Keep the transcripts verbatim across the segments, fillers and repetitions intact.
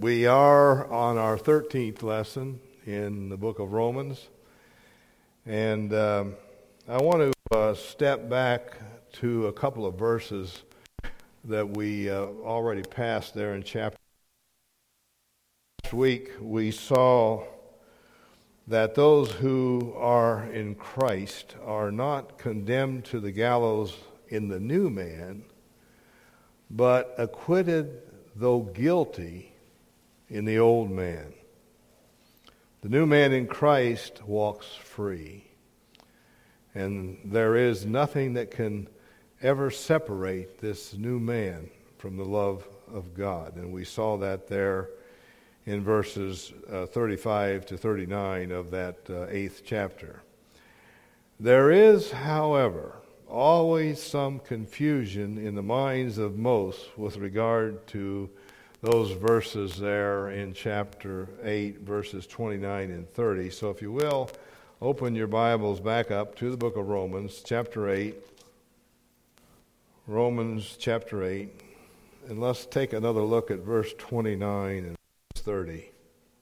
We are on our thirteenth lesson in the book of Romans, and um, I want to uh, step back to a couple of verses that we uh, already passed there in chapter. Last week we saw that those who are in Christ are not condemned to the gallows in the new man, but acquitted though guilty in the old man. The new man in Christ walks free, and there is nothing that can ever separate this new man from the love of God. And we saw that there in verses uh, thirty-five to thirty-nine of that uh, eighth chapter. There is, however, always some confusion in the minds of most with regard to those verses there in chapter eight, verses twenty-nine and thirty. So if you will, open your Bibles back up to the book of Romans, chapter eight. Romans chapter eight. And let's take another look at verse twenty-nine and verse thirty.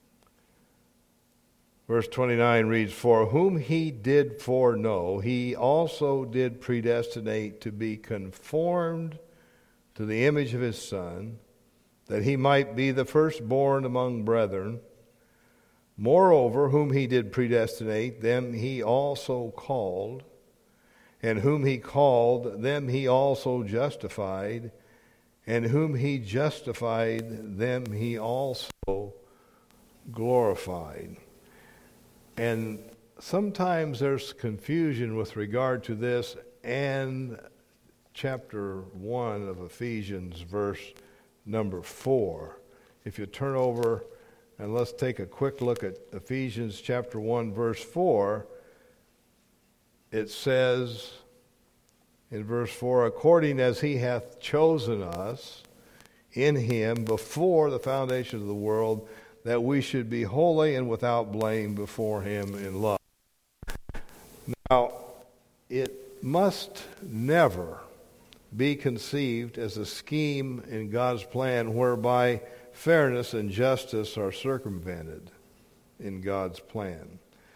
Verse twenty-nine reads, "For whom he did foreknow, he also did predestinate to be conformed to the image of his Son, that he might be the firstborn among brethren. Moreover, whom he did predestinate, them he also called. And whom he called, them he also justified. And whom he justified, them he also glorified." And sometimes there's confusion with regard to this and chapter one of Ephesians, verse number four. If you turn over and let's take a quick look at Ephesians chapter one, verse four, it says in verse four, "According as he hath chosen us in him before the foundation of the world, that we should be holy and without blame before him in love." Now, it must never be conceived as a scheme in God's plan whereby fairness and justice are circumvented in God's plan.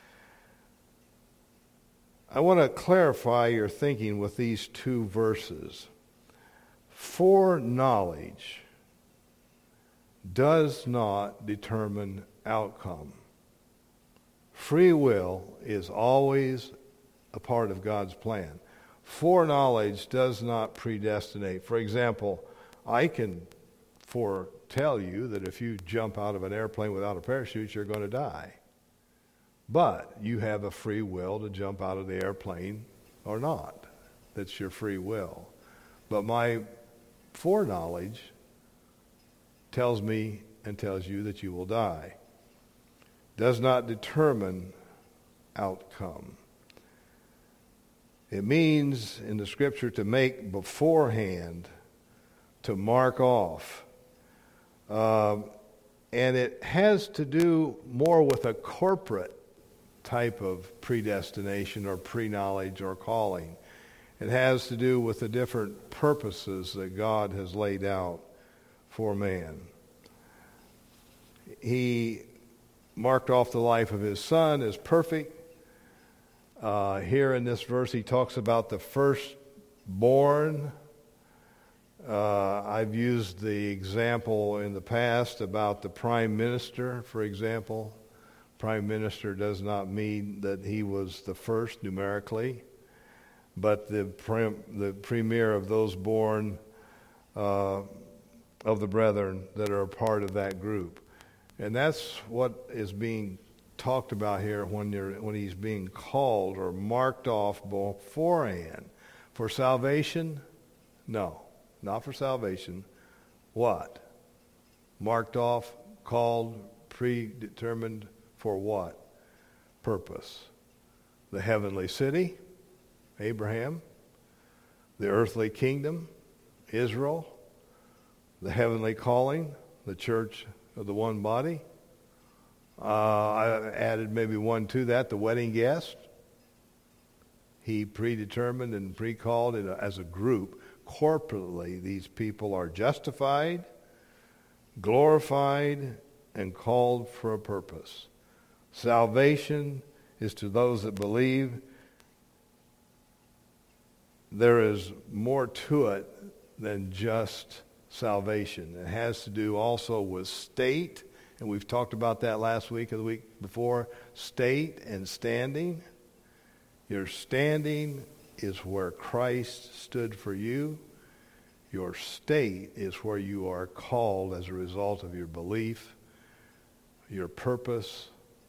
I want to clarify your thinking with these two verses. Foreknowledge does not determine outcome. Free will is always a part of God's plan. Foreknowledge does not predestinate. For example, I can foretell you that if you jump out of an airplane without a parachute, you're going to die. But you have a free will to jump out of the airplane or not. That's your free will. But my foreknowledge tells me and tells you that you will die. Does not determine outcome. It means in the scripture to make beforehand, to mark off. Um, and it has to do more with a corporate type of predestination or pre-knowledge or calling. It has to do with the different purposes that God has laid out for man. He marked off the life of his Son as perfect. Uh, here in this verse he talks about the firstborn. Uh, I've used the example in the past about the prime minister, for example. Prime minister does not mean that he was the first numerically, but the, prim, the premier of those born uh, of the brethren that are a part of that group. And that's what is being talked about here when you're when he's being called or marked off beforehand. For salvation? No, not for salvation. What? Marked off, called, predetermined for what? Purpose. The heavenly city, Abraham. The earthly kingdom, Israel. The heavenly calling, the church of the one body. Uh, I added maybe one to that, the wedding guest. He predetermined and pre-called it as a group. Corporately, these people are justified. glorified and called for a purpose. Salvation is to those that believe. There is more to it than just salvation. It has to do also with state, and we've talked about that last week or the week before, state and standing. Your standing is where Christ stood for you. Your state is where you are called as a result of your belief, your purpose,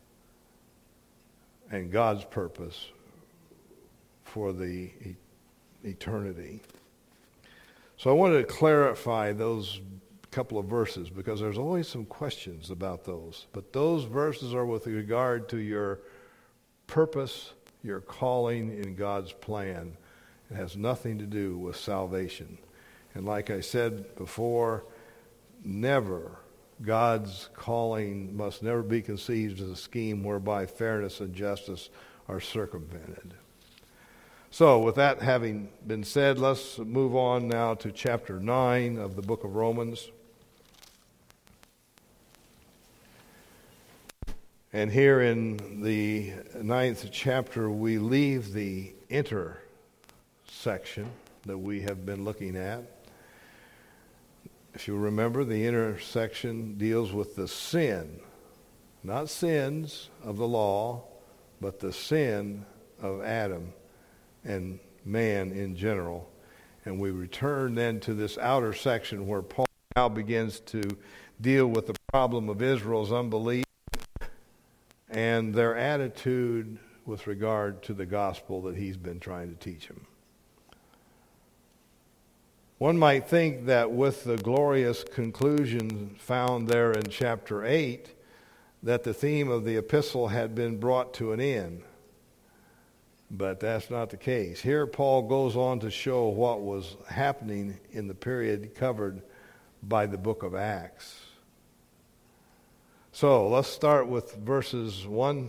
and God's purpose for the eternity. So I wanted to clarify those couple of verses because there's always some questions about those. But those verses are with regard to your purpose, your calling in God's plan. It has nothing to do with salvation. And like I said before, never, God's calling must never be conceived as a scheme whereby fairness and justice are circumvented. So with that having been said, let's move on now to chapter nine of the book of Romans. And here in the ninth chapter, we leave the intersection that we have been looking at. If you remember, the intersection deals with the sin, not sins of the law, but the sin of Adam and man in general. And we return then to this outer section where Paul now begins to deal with the problem of Israel's unbelief and their attitude with regard to the gospel that he's been trying to teach them. One might think that with the glorious conclusion found there in chapter eight, that the theme of the epistle had been brought to an end. But that's not the case. Here Paul goes on to show what was happening in the period covered by the book of Acts. So let's start with verses one.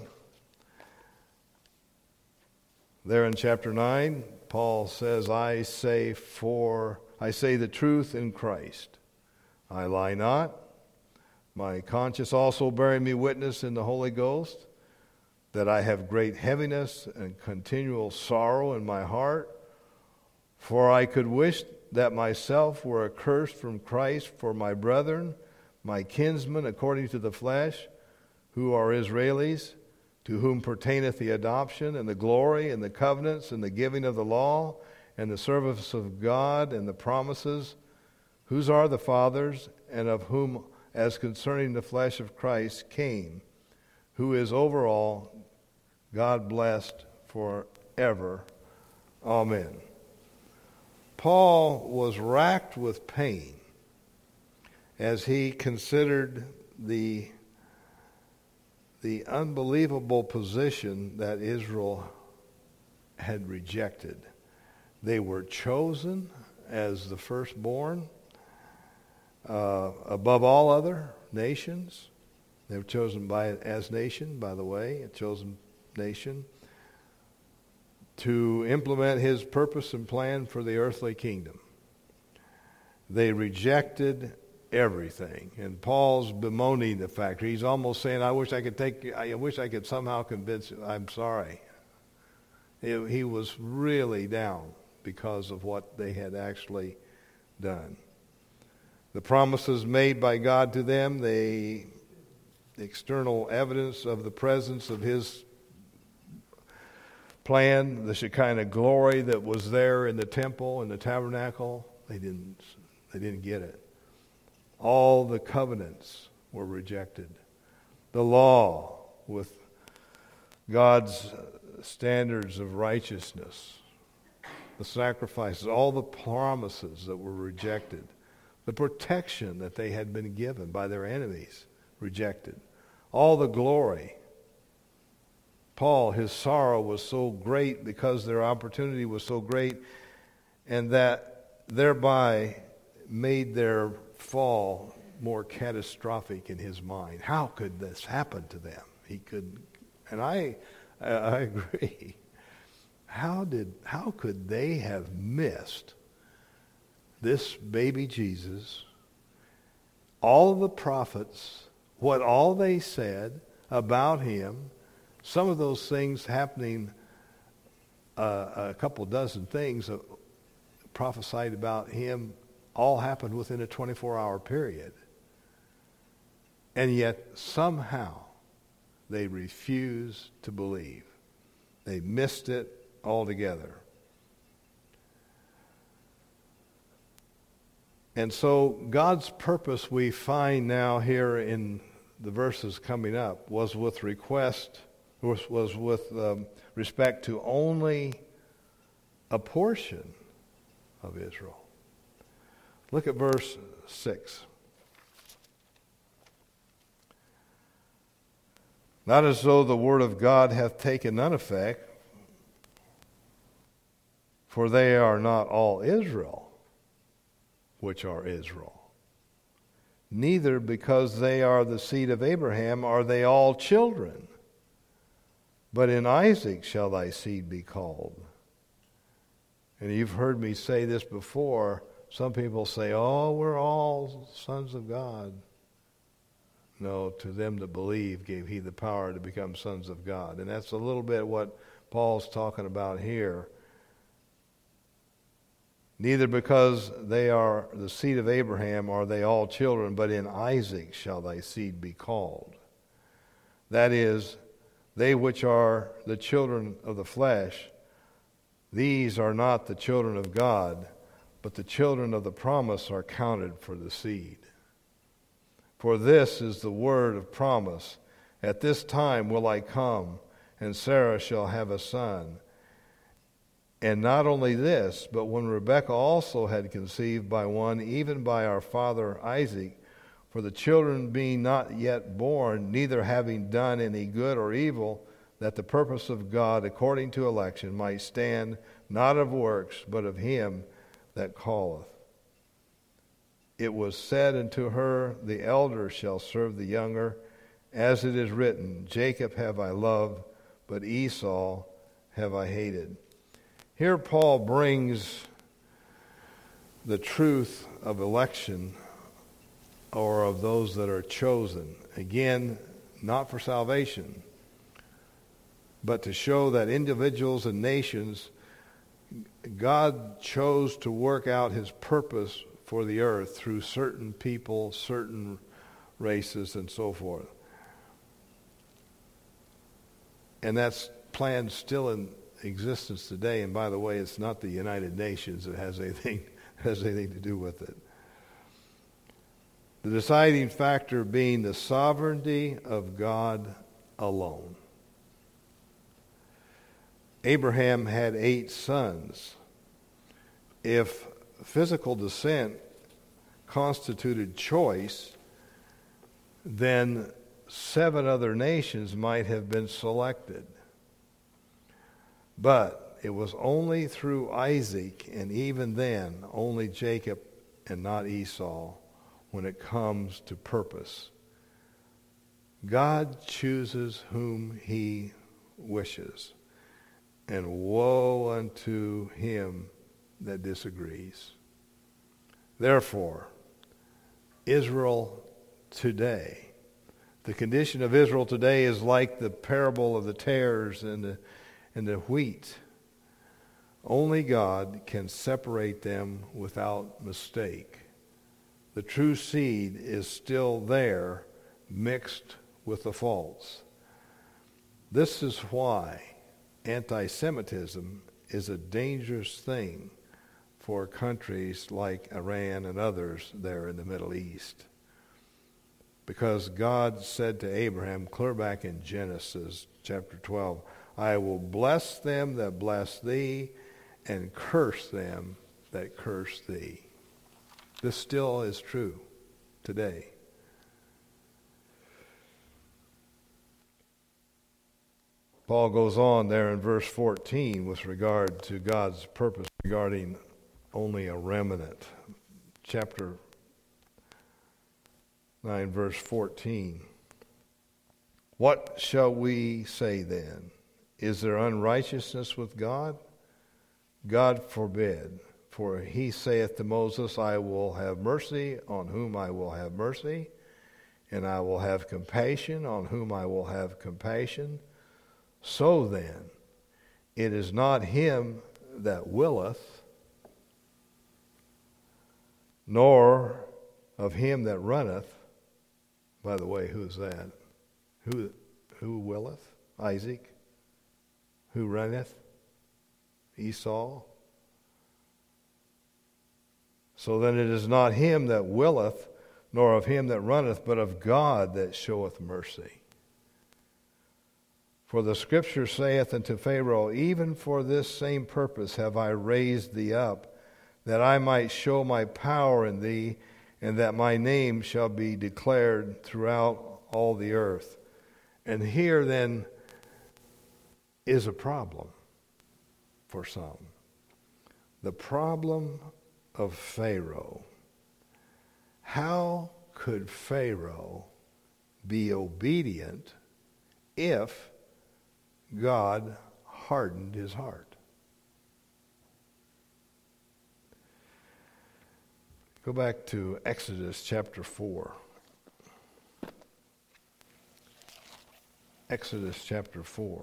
There in chapter nine, Paul says, I say for I say the truth in Christ. I lie not. My conscience also bearing me witness in the Holy Ghost, that I have great heaviness and continual sorrow in my heart. For I could wish that myself were accursed from Christ for my brethren, my kinsmen according to the flesh, who are Israelis, to whom pertaineth the adoption and the glory and the covenants and the giving of the law and the service of God and the promises, whose are the fathers, and of whom, as concerning the flesh of Christ, came, who is over all, God blessed forever. Amen. Paul was racked with pain as he considered the, the unbelievable position that Israel had rejected. They were chosen as the firstborn uh, above all other nations. They were chosen by as nation, by the way, a chosen nation, to implement his purpose and plan for the earthly kingdom. They rejected everything, and Paul's bemoaning the fact. He's almost saying, "I wish I could take. I wish I could somehow convince you. I'm sorry." It, he was really down because of what they had actually done. The promises made by God to them, the external evidence of the presence of his plan, the Shekinah glory that was there in the temple and the tabernacle, they didn't, they didn't get it. All the covenants were rejected. The law with God's standards of righteousness, the sacrifices, all the promises that were rejected, the protection that they had been given by their enemies, rejected, all the glory. Paul, his sorrow was so great because their opportunity was so great, and that thereby made their fall more catastrophic in his mind. How could this happen to them? He could, and I, I agree. How did, how could they have missed this baby Jesus all of the prophets, what all they said about him, some of those things happening, uh, a couple dozen things uh, prophesied about him, all happened within a twenty-four hour period. And yet somehow they refused to believe. They missed it altogether. And so God's purpose, we find now here in the verses coming up, was with request, was, was with um, respect to only a portion of Israel. Look at verse six. Not as though the word of God hath taken none effect, for they are not all Israel, which are Israel. Neither because they are the seed of Abraham are they all children. But in Isaac shall thy seed be called. And you've heard me say this before. Some people say, oh, we're all sons of God. No, to them that believe gave he the power to become sons of God. And that's a little bit what Paul's talking about here. Neither because they are the seed of Abraham are they all children, but in Isaac shall thy seed be called. That is, they which are the children of the flesh, these are not the children of God, but the children of the promise are counted for the seed. For this is the word of promise. At this time will I come, and Sarah shall have a son. And not only this, but when Rebekah also had conceived by one, even by our father Isaac, for the children being not yet born, neither having done any good or evil, that the purpose of God according to election might stand, not of works, but of him that calleth. It was said unto her, the elder shall serve the younger, as it is written, Jacob have I loved, but Esau have I hated. Here Paul brings the truth of election, or of those that are chosen. Again, not for salvation, but to show that individuals and nations, God chose to work out his purpose for the earth through certain people, certain races, and so forth. And that's planned still in existence today. And by the way, it's not the United Nations that has anything has anything to do with it. The deciding factor being the sovereignty of God alone. Abraham had eight sons. If physical descent constituted choice, then seven other nations might have been selected. But it was only through Isaac, and even then, only Jacob and not Esau, when it comes to purpose. God chooses whom he wishes, and woe unto him that disagrees. Therefore, Israel today, the condition of Israel today is like the parable of the tares and the and the wheat. Only God can separate them without mistake. The true seed is still there, mixed with the false. This is why anti-Semitism is a dangerous thing for countries like Iran and others there in the Middle East. Because God said to Abraham, clear back in Genesis chapter twelve, I will bless them that bless thee, and curse them that curse thee. This still is true today. Paul goes on there in verse fourteen with regard to God's purpose regarding only a remnant. Chapter nine, verse fourteen. What shall we say then? Is there unrighteousness with God? God forbid. For he saith to Moses, I will have mercy on whom I will have mercy, and I will have compassion on whom I will have compassion. So then, it is not him that willeth, nor of him that runneth. By the way, who is that? Who, who willeth? Isaac. Who runneth? Esau. So then it is not him that willeth, nor of him that runneth, but of God that showeth mercy. For the Scripture saith unto Pharaoh, even for this same purpose have I raised thee up, that I might show my power in thee, and that my name shall be declared throughout all the earth. And here then is a problem for some. The problem of Pharaoh. How could Pharaoh be obedient if God hardened his heart? Go back to Exodus chapter four. Exodus chapter four.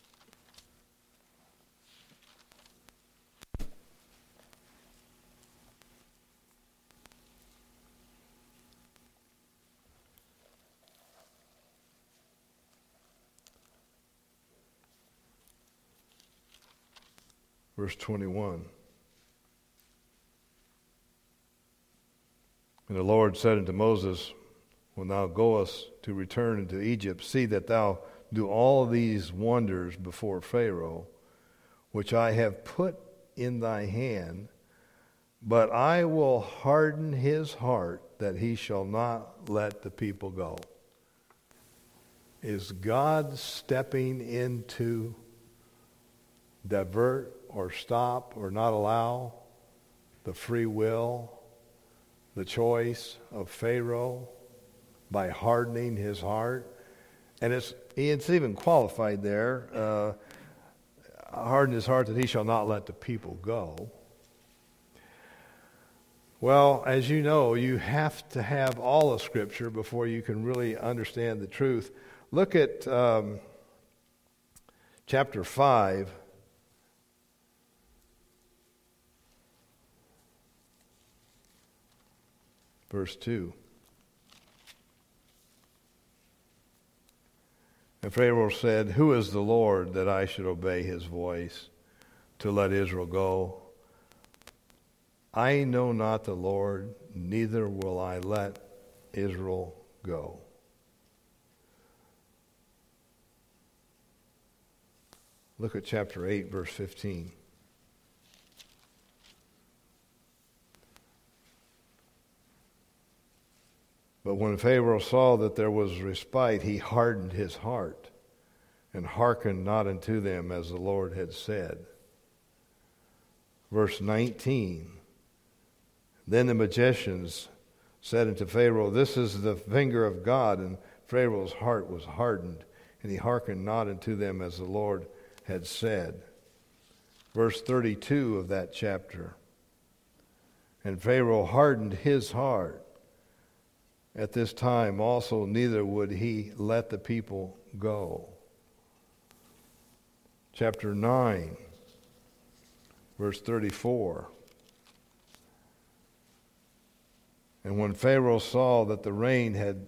Verse twenty-one. And the Lord said unto Moses, when thou goest to return into Egypt, see that thou do all these wonders before Pharaoh, which I have put in thy hand, but I will harden his heart that he shall not let the people go. Is God stepping in to divert or stop or not allow the free will, the choice of Pharaoh by hardening his heart? And it's it's even qualified there, uh, harden his heart that he shall not let the people go. Well, as you know, you have to have all of Scripture before you can really understand the truth. Look at um, chapter five. Verse two. And Pharaoh said, who is the Lord that I should obey his voice to let Israel go? I know not the Lord, neither will I let Israel go. Look at chapter eight, verse fifteen. But when Pharaoh saw that there was respite, he hardened his heart and hearkened not unto them as the Lord had said. Verse nineteen. Then the magicians said unto Pharaoh, this is the finger of God. And Pharaoh's heart was hardened, and he hearkened not unto them as the Lord had said. Verse thirty-two of that chapter. And Pharaoh hardened his heart. At this time also neither would he let the people go. Chapter nine, verse thirty-four. And when Pharaoh saw that the rain had,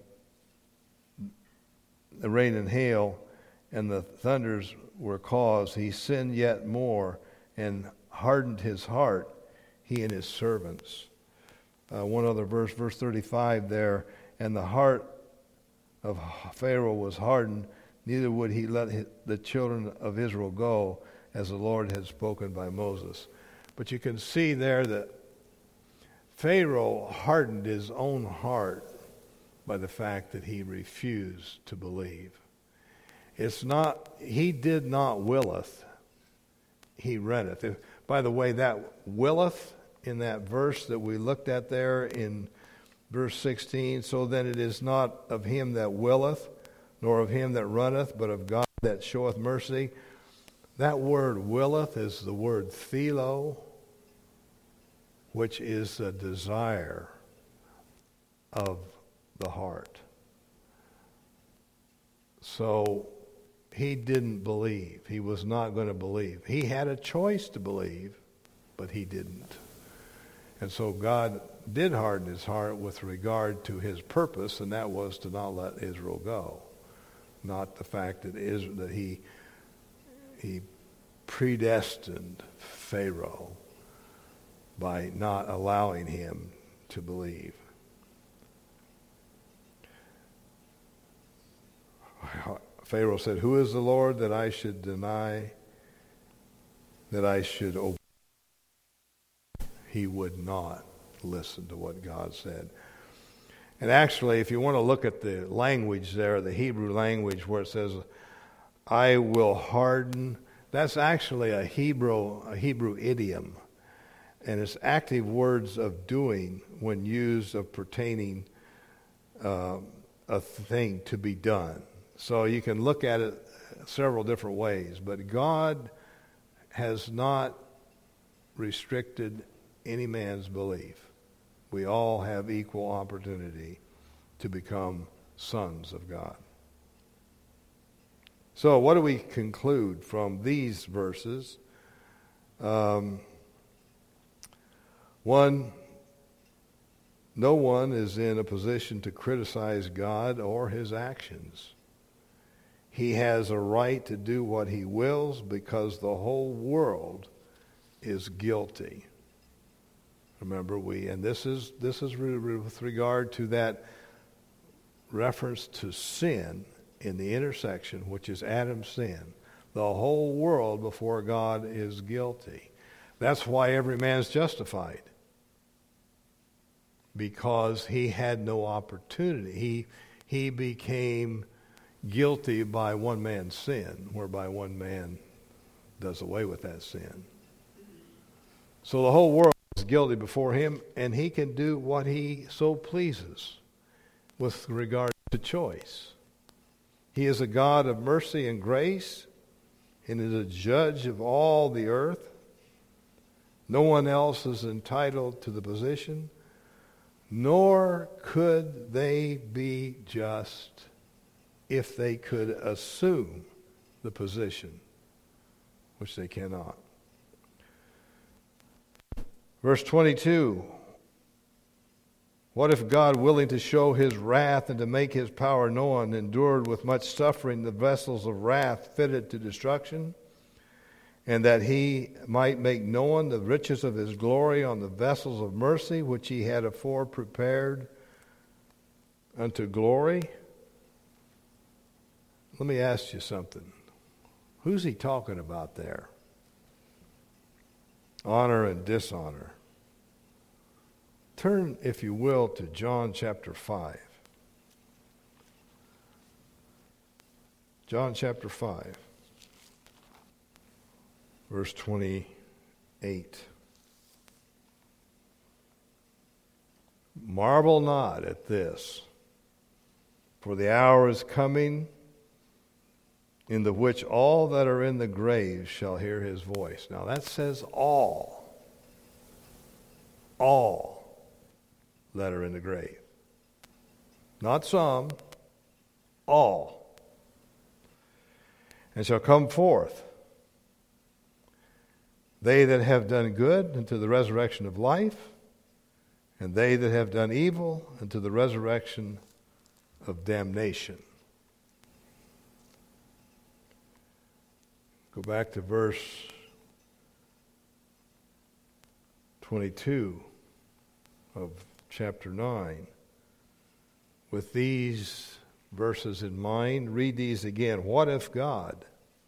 the rain and hail and the thunders were caused, he sinned yet more and hardened his heart, he and his servants. Uh, one other verse, verse thirty-five there, and the heart of Pharaoh was hardened, neither would he let his, the children of Israel go, as the Lord had spoken by Moses. But you can see there that Pharaoh hardened his own heart by the fact that he refused to believe. It's not, he did not willeth, he runneth. If, by the way, that willeth in that verse that we looked at there in verse sixteen, so then it is not of him that willeth, nor of him that runneth, but of God that showeth mercy. That word willeth is the word philo. which is a desire of the heart. So he didn't believe. He was not going to believe. He had a choice to believe, but he didn't. And so God did harden his heart with regard to his purpose, and that was to not let Israel go. Not the fact that Israel, that he he predestined Pharaoh by not allowing him to believe. Pharaoh said, "Who is the Lord that I should deny, that I should obey?" He would not listen to what God said. And actually, if you want to look at the language there, the Hebrew language where it says, "I will harden," that's actually a Hebrew a Hebrew idiom. And it's active words of doing when used of pertaining uh, a thing to be done. So you can look at it several different ways. But God has not restricted any man's belief. We all have equal opportunity to become sons of God. So what do we conclude from these verses? Um, one, no one is in a position to criticize God or his actions. He has a right to do what he wills because the whole world is guilty. Remember, we, and this is this is with regard to that reference to sin in the intersection, which is Adam's sin. The whole world before God is guilty. That's why every man is justified. Because he had no opportunity. He he became guilty by one man's sin, whereby one man does away with that sin. So the whole world is guilty before him, and he can do what he so pleases with regard to choice. He is a God of mercy and grace, and is a judge of all the earth. No one else is entitled to the position, nor could they be just if they could assume the position, which they cannot. Verse twenty-two, what if God, willing to show his wrath and to make his power known, endured with much suffering the vessels of wrath fitted to destruction, and that he might make known the riches of his glory on the vessels of mercy, which he had afore prepared unto glory? Let me ask you something. Who's he talking about there? Honor and dishonor. Turn, if you will, to John chapter five. John chapter five, verse twenty-eight. Marvel not at this, for the hour is coming in the which all that are in the grave shall hear his voice. Now that says all. All that are in the grave. Not some, all. And shall come forth, they that have done good unto the resurrection of life, and they that have done evil unto the resurrection of damnation. Go back to verse twenty-two of chapter nine. With these verses in mind, read these again. What if God,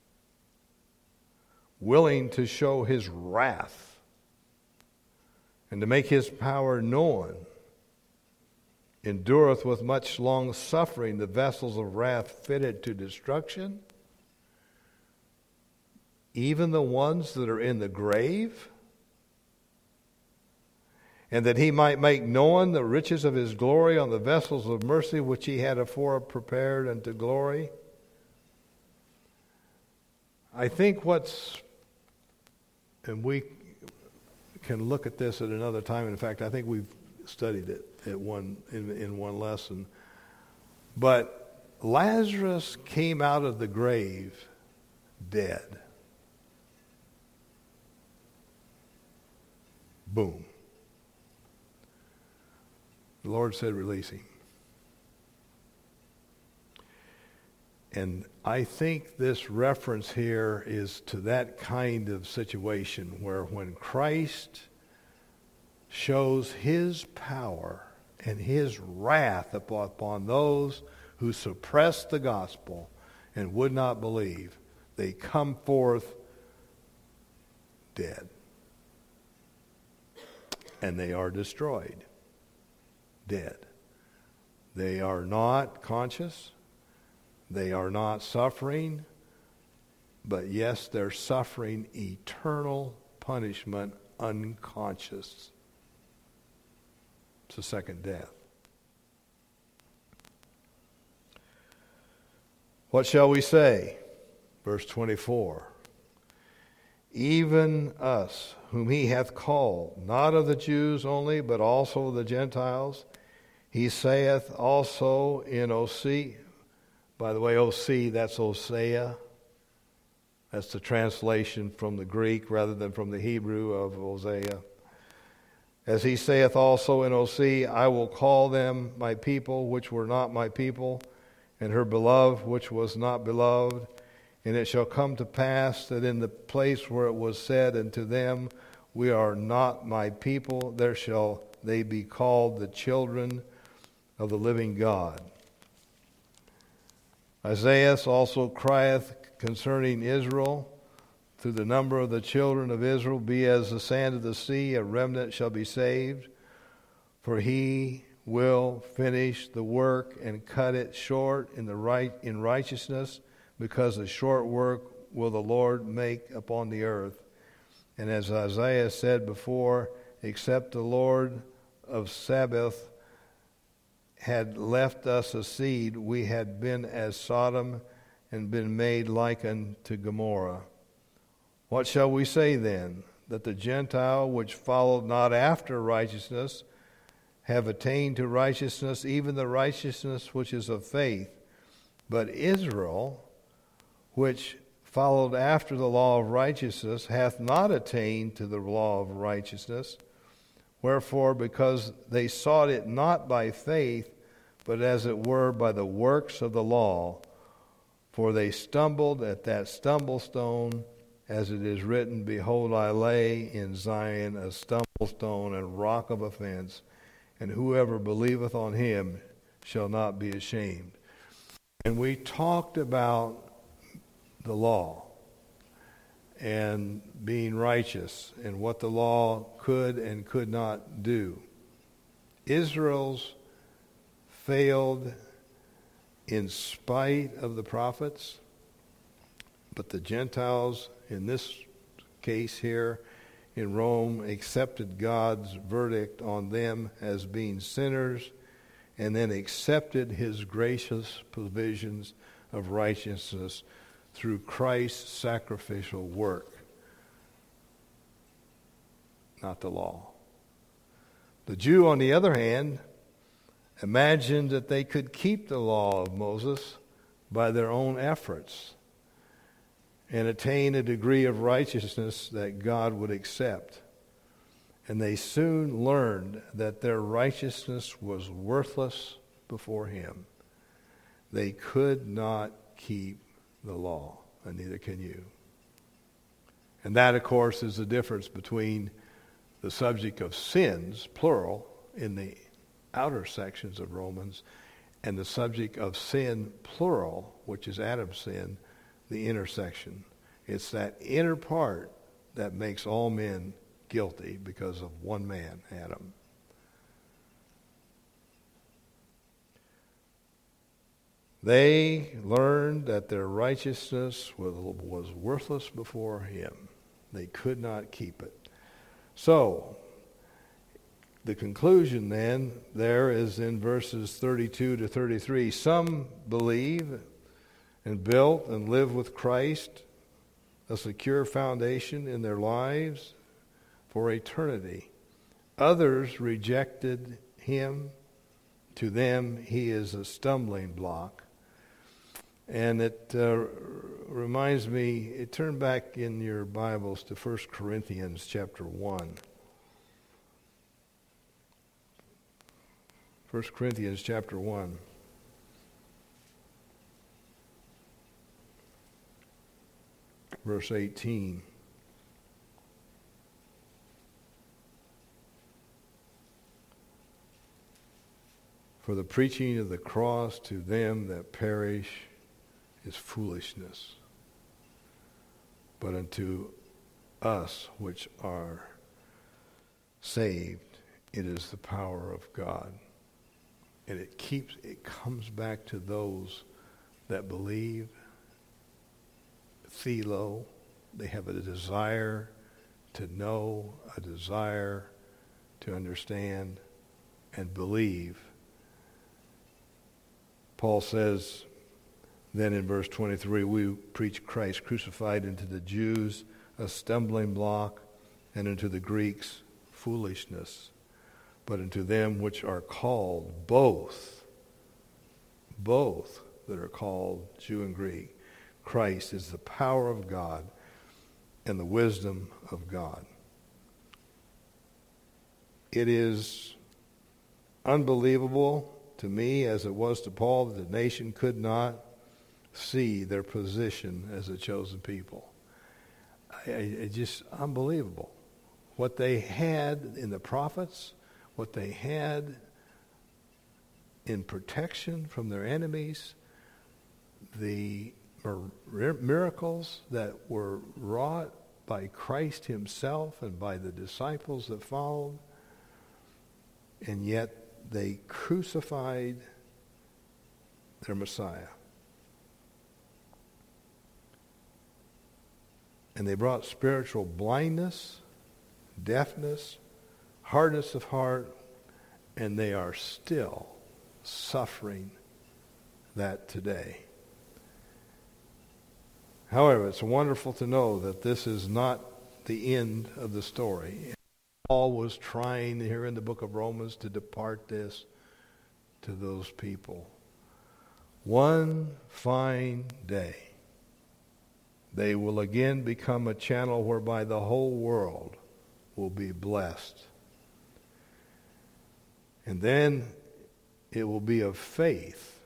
willing to show his wrath and to make his power known, endureth with much long suffering the vessels of wrath fitted to destruction, even the ones that are in the grave, and that he might make known the riches of his glory on the vessels of mercy which he had afore prepared unto glory? I think what's, and we can look at this at another time. In fact, I think we've studied it at one in, in one lesson. But Lazarus came out of the grave dead. Boom. The Lord said, release him. And I think this reference here is to that kind of situation where when Christ shows his power and his wrath upon those who suppress the gospel and would not believe, they come forth dead. And they are destroyed. Dead. They are not conscious. They are not suffering. But yes, they're suffering eternal punishment unconscious. It's a second death. What shall we say? Verse twenty-four. Even us, whom he hath called, not of the Jews only, but also of the Gentiles, he saith also in Osee. By the way, Osee, that's Osea. That's the translation from the Greek rather than from the Hebrew of Hosea. As he saith also in Osee, I will call them my people, which were not my people, and her beloved, which was not beloved. And it shall come to pass that in the place where it was said unto them, we are not my people, there shall they be called the children of the living God. Isaiah also crieth concerning Israel, through the number of the children of Israel, be as the sand of the sea, a remnant shall be saved. For he will finish the work and cut it short in the right in righteousness, because a short work will the Lord make upon the earth. And as Isaiah said before, except the Lord of Sabaoth had left us a seed, we had been as Sodom and been made like unto Gomorrah. What shall we say then? That the Gentile which followed not after righteousness have attained to righteousness, even the righteousness which is of faith. But Israel, which followed after the law of righteousness, hath not attained to the law of righteousness. Wherefore, because they sought it not by faith, but as it were by the works of the law, for they stumbled at that stumble stone, as it is written, behold, I lay in Zion a stumble stone and rock of offense, and whoever believeth on him shall not be ashamed. And we talked about the law and being righteous and what the law could and could not do. Israel's failed in spite of the prophets, but the Gentiles, in this case here in Rome, accepted God's verdict on them as being sinners, and then accepted his gracious provisions of righteousness through Christ's sacrificial work, not the law. The Jew, on the other hand, imagined that they could keep the law of Moses by their own efforts and attain a degree of righteousness that God would accept. And they soon learned that their righteousness was worthless before him. They could not keep the law, and neither can you. And that, of course, is the difference between the subject of sins, plural, in the outer sections of Romans, and the subject of sin, plural, which is Adam's sin, the inner section. It's that inner part that makes all men guilty because of one man, Adam. They learned that their righteousness was, was worthless before him. They could not keep it. So, the conclusion then there is in verses thirty-two to thirty-three. Some believe and built and live with Christ, a secure foundation in their lives for eternity. Others rejected him. To them, he is a stumbling block. And it uh, reminds me, it, turn back in your Bibles to First Corinthians chapter one. First Corinthians chapter one. Verse eighteen. For the preaching of the cross to them that perish is foolishness, but unto us which are saved, it is the power of God. And it keeps, it comes back to those that believe, thelo, they have a desire to know, a desire to understand and believe. Paul says then in verse twenty-three, we preach Christ crucified, unto the Jews a stumbling block, and unto the Greeks foolishness. But unto them which are called, both, both that are called Jew and Greek, Christ is the power of God and the wisdom of God. It is unbelievable to me, as it was to Paul, that the nation could not see their position as a chosen people. I, I, it's just unbelievable. What they had in the prophets, what they had in protection from their enemies, the miracles that were wrought by Christ himself and by the disciples that followed, and yet they crucified their Messiah. And they brought spiritual blindness, deafness, hardness of heart, and they are still suffering that today. However, it's wonderful to know that this is not the end of the story. Paul was trying here in the book of Romans to depart this to those people. One fine day, they will again become a channel whereby the whole world will be blessed. And then it will be of faith,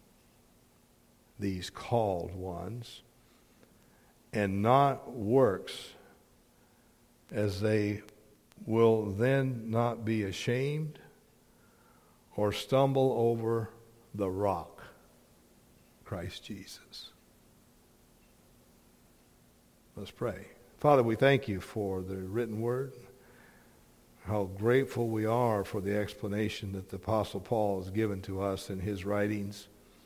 these called ones, and not works, as they will then not be ashamed or stumble over the rock, Christ Jesus. Let's pray. Father, we thank you for the written word. How grateful we are for the explanation that the Apostle Paul has given to us in his writings.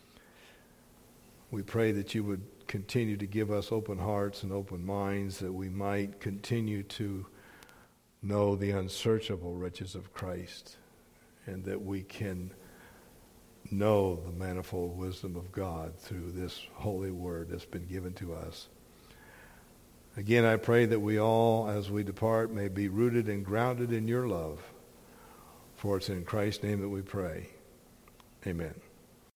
We pray that you would continue to give us open hearts and open minds, that we might continue to know the unsearchable riches of Christ, and that we can know the manifold wisdom of God through this holy word that's been given to us. Again, I pray that we all, as we depart, may be rooted and grounded in your love. For it's in Christ's name that we pray. Amen.